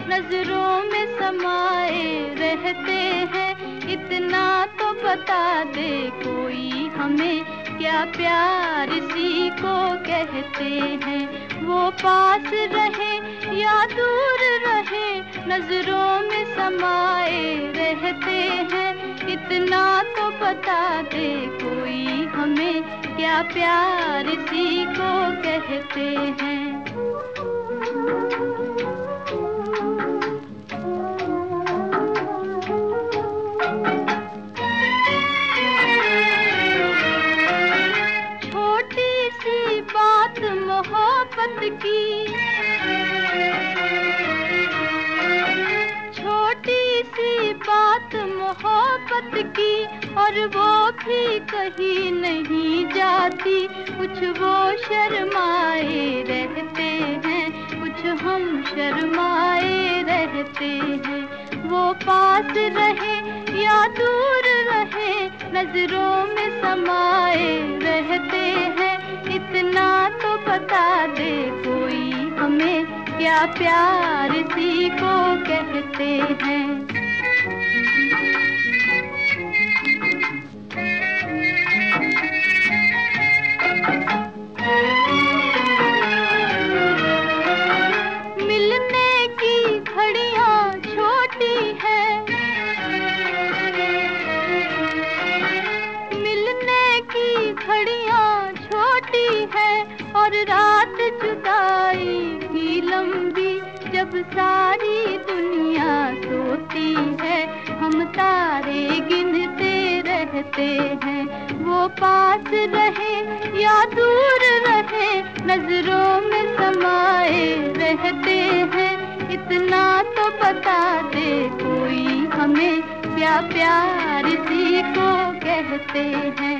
नजरों में समाए रहते हैं। इतना तो बता दे कोई हमें, क्या प्यार इसी को कहते हैं। वो पास रहे या दूर रहे, नजरों में समाए रहते हैं। इतना तो बता दे कोई हमें, क्या प्यार इसी को कहते हैं। छोटी सी बात मोहब्बत की, छोटी सी बात मोहब्बत की, और वो भी कहीं नहीं जाती। कुछ वो शर्माए रहते हैं, कुछ हम शर्माए रहते हैं। वो पास रहे या दूर रहे, नजरों में समाए रहते हैं। इतना तो बता दे कोई हमें, क्या प्यार इसी को कहते हैं। मिलने की घड़ियां छोटी है, मिलने की घड़ियां छोटी है, और रात जुदाई भी लंबी। जब सारी दुनिया सोती है, हम तारे गिनते रहते हैं। वो पास रहे या दूर रहे, नजरों में समाए रहते हैं। इतना तो बता दे कोई हमें, क्या प्यार इसी को कहते हैं।